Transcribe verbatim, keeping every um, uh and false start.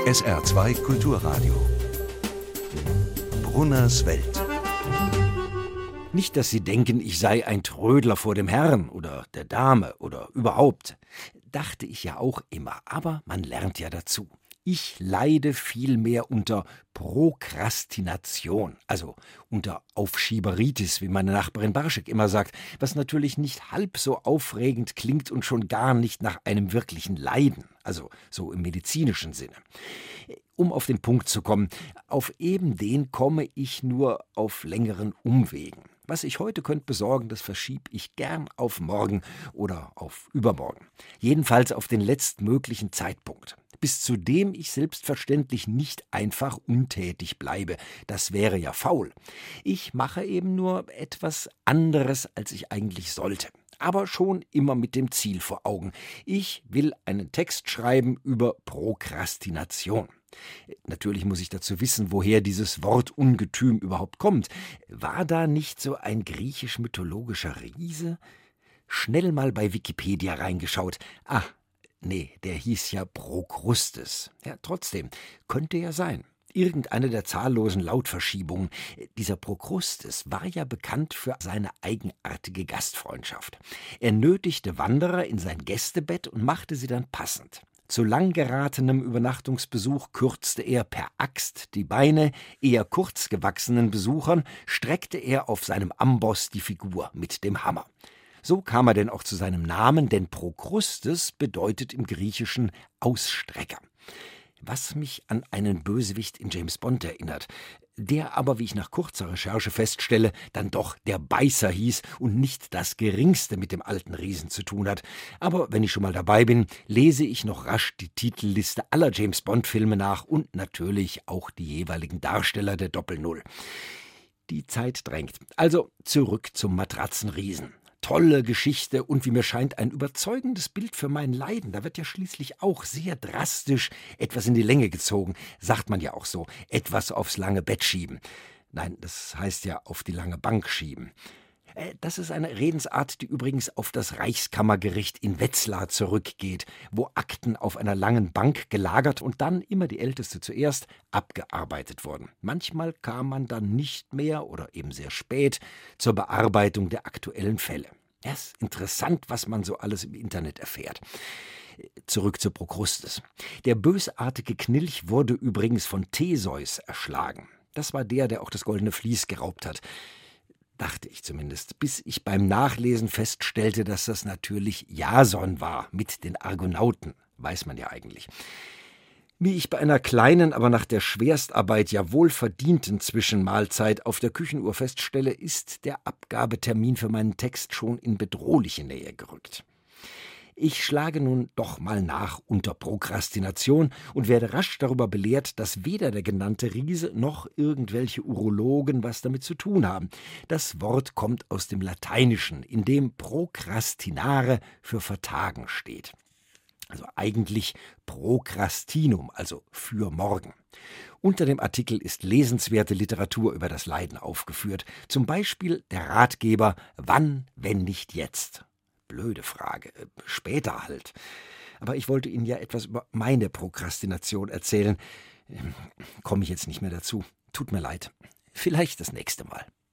S R zwei Kulturradio. Brunners Welt. Nicht, dass Sie denken, ich sei ein Trödler vor dem Herrn oder der Dame oder überhaupt. Dachte ich ja auch immer, aber man lernt ja dazu. Ich leide vielmehr unter Prokrastination, also unter Aufschieberitis, wie meine Nachbarin Barschek immer sagt, was natürlich nicht halb so aufregend klingt und schon gar nicht nach einem wirklichen Leiden, also so im medizinischen Sinne. Um auf den Punkt zu kommen, auf eben den komme ich nur auf längeren Umwegen. Was ich heute könnte besorgen, das verschiebe ich gern auf morgen oder auf übermorgen. Jedenfalls auf den letztmöglichen Zeitpunkt, bis zu dem ich selbstverständlich nicht einfach untätig bleibe. Das wäre ja faul. Ich mache eben nur etwas anderes, als ich eigentlich sollte. Aber schon immer mit dem Ziel vor Augen. Ich will einen Text schreiben über Prokrastination. Natürlich muss ich dazu wissen, woher dieses Wort Ungetüm überhaupt kommt. War da nicht so ein griechisch-mythologischer Riese? Schnell mal bei Wikipedia reingeschaut. Ah, nee, der hieß ja Prokrustes. Ja, trotzdem, könnte ja sein. Irgendeine der zahllosen Lautverschiebungen. Dieser Prokrustes war ja bekannt für seine eigenartige Gastfreundschaft. Er nötigte Wanderer in sein Gästebett und machte sie dann passend. Zu lang geratenem Übernachtungsbesuch kürzte er per Axt die Beine, eher kurz gewachsenen Besuchern streckte er auf seinem Amboss die Figur mit dem Hammer. So kam er denn auch zu seinem Namen, denn Prokrustes bedeutet im Griechischen Ausstrecker. Was mich an einen Bösewicht in James Bond erinnert, der aber, wie ich nach kurzer Recherche feststelle, dann doch der Beißer hieß und nicht das Geringste mit dem alten Riesen zu tun hat. Aber wenn ich schon mal dabei bin, lese ich noch rasch die Titelliste aller James Bond-Filme nach und natürlich auch die jeweiligen Darsteller der Doppel-Null. Die Zeit drängt. Also zurück zum Matratzenriesen. Tolle Geschichte und wie mir scheint ein überzeugendes Bild für mein Leiden. Da wird ja schließlich auch sehr drastisch etwas in die Länge gezogen. Sagt man ja auch so, etwas aufs lange Bett schieben. Nein, das heißt ja auf die lange Bank schieben. Das ist eine Redensart, die übrigens auf das Reichskammergericht in Wetzlar zurückgeht, wo Akten auf einer langen Bank gelagert und dann, immer die älteste zuerst, abgearbeitet wurden. Manchmal kam man dann nicht mehr oder eben sehr spät zur Bearbeitung der aktuellen Fälle. Ja, ist interessant, was man so alles im Internet erfährt. Zurück zu Prokrustes. Der bösartige Knilch wurde übrigens von Theseus erschlagen. Das war der, der auch das goldene Vlies geraubt hat. Dachte ich zumindest, bis ich beim Nachlesen feststellte, dass das natürlich Jason war mit den Argonauten, weiß man ja eigentlich. Wie ich bei einer kleinen, aber nach der Schwerstarbeit ja wohlverdienten Zwischenmahlzeit auf der Küchenuhr feststelle, ist der Abgabetermin für meinen Text schon in bedrohliche Nähe gerückt. Ich schlage nun doch mal nach unter Prokrastination und werde rasch darüber belehrt, dass weder der genannte Riese noch irgendwelche Urologen was damit zu tun haben. Das Wort kommt aus dem Lateinischen, in dem prokrastinare für vertagen steht. Also eigentlich Prokrastinum, also für morgen. Unter dem Artikel ist lesenswerte Literatur über das Leiden aufgeführt, zum Beispiel der Ratgeber »Wann, wenn nicht jetzt?« Blöde Frage. Später halt. Aber ich wollte Ihnen ja etwas über meine Prokrastination erzählen. Komme ich jetzt nicht mehr dazu. Tut mir leid. Vielleicht das nächste Mal.